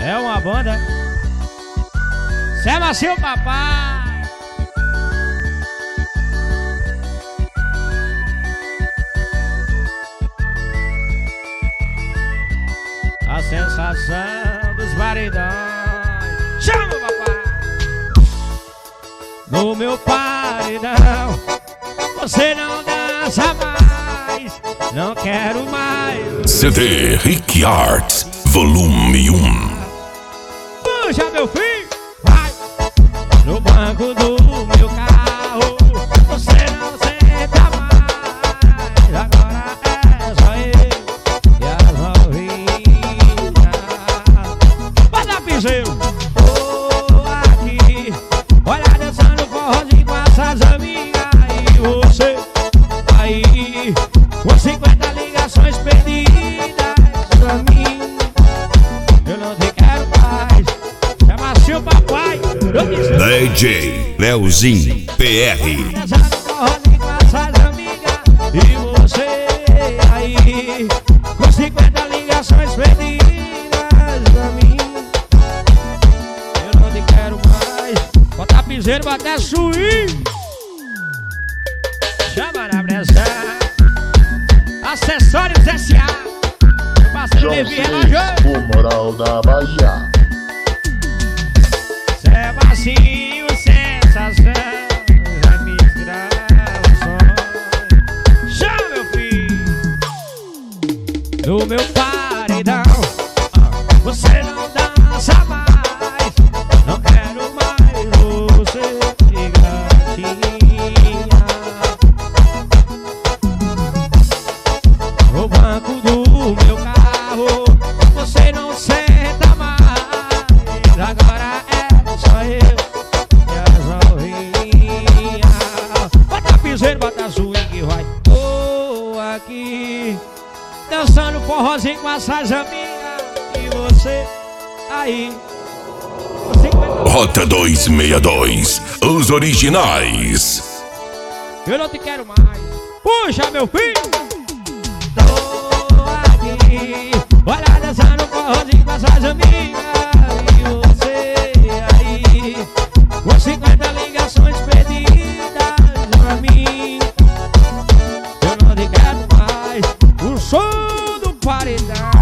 É uma banda. Cê nasceu, papai. A sensação dos paredões. Chama, papai. No meu paredão você não dança mais. Não quero mais. CD Rick Arts, volume 1. Puxa, meu filho, vai. No banco do meu carro você não senta mais. Agora é só eu e as novinhas. Vai dar piseiro. Tô aqui, olha dançando forrozinho com essas amigas. E você aí com 50 ligações perdidas pra mim. Eu não te quero mais. Chama seu papai. DJ Leozinho PR. Dançando forrozinho com essas amigas. E você aí com 50 ligações perdidas pra mim. Eu não te quero mais. Bota piseiro, bota swing. Chama na pressão. Acessórios S.A. Meu parceiro Levi relógio. O moral da Bahia. Cê é macio, sensação. Vai misturar o sonho. Chama, meu filho. No meu paredão você não dança mais. Não quero mais você de gatinha. No banco do meu carro você não senta mais. Agora é só eu e as novinhas. Bota piseiro, bota swing, vai. Tô aqui dançando forrozinho com essas amigas. E você aí Rota 262, os originais. eu não te quero mais. Puxa, meu filho. Tô aqui, olha dançando forrozinho com essas amigas. E você aí com 50 ligações perdidas pra mim. Eu não te quero mais. O som do paredão.